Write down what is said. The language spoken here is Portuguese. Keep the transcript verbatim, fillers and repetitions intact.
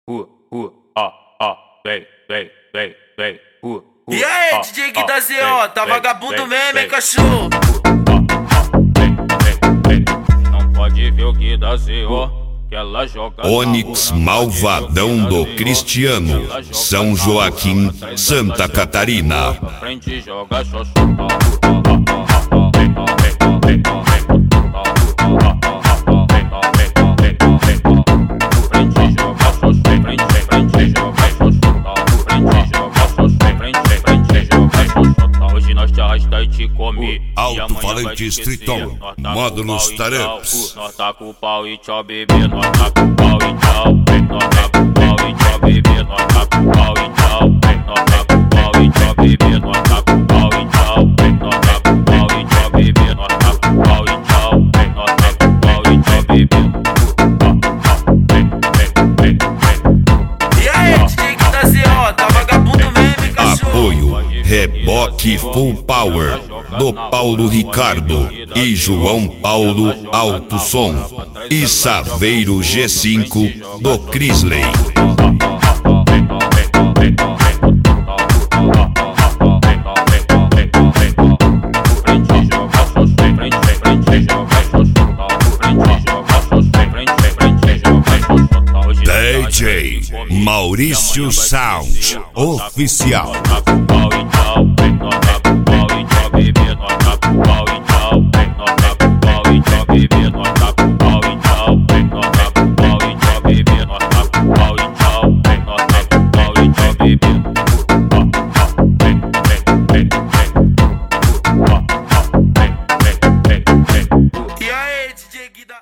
uh, uh, ah, ah, vem, vem, vem, vem, uh, uh. E aí, ah, D J que ah, da Z O, tá vem, vagabundo vem, mesmo, vem, hein, cachorro? Não pode ver o que dá Z O, que ela joga. Onix Malvadão do Cristiano, São Joaquim, Santa Catarina. Frente joga xoxó. Hoje nós te arrasta e te come. Alto-falante Streetão, módulos Taramps. Nós tá com o pau e tchau, bebê. Nós tá com o pau e tchau. Nós tá com o pau e tchau, bebê. Nós tá com o pau e tchau. Nós tá com o pau e tchau, bebê. Nós tá com o pau e tchau. Nós tá com o pau e tchau, bebê. Nós tá com o pau e tchau. Nós tá com o pau e tchau, bebê. E aí, D J que da Z O, tá vagabundo mesmo, hein, cachorro? Apoio Reboque Full Power do Paulo Ricardo e João Paulo Alto Som e Saveiro G cinco do Crisley. D J Maurício Sound Oficial. Nós tá com o pau e tchau.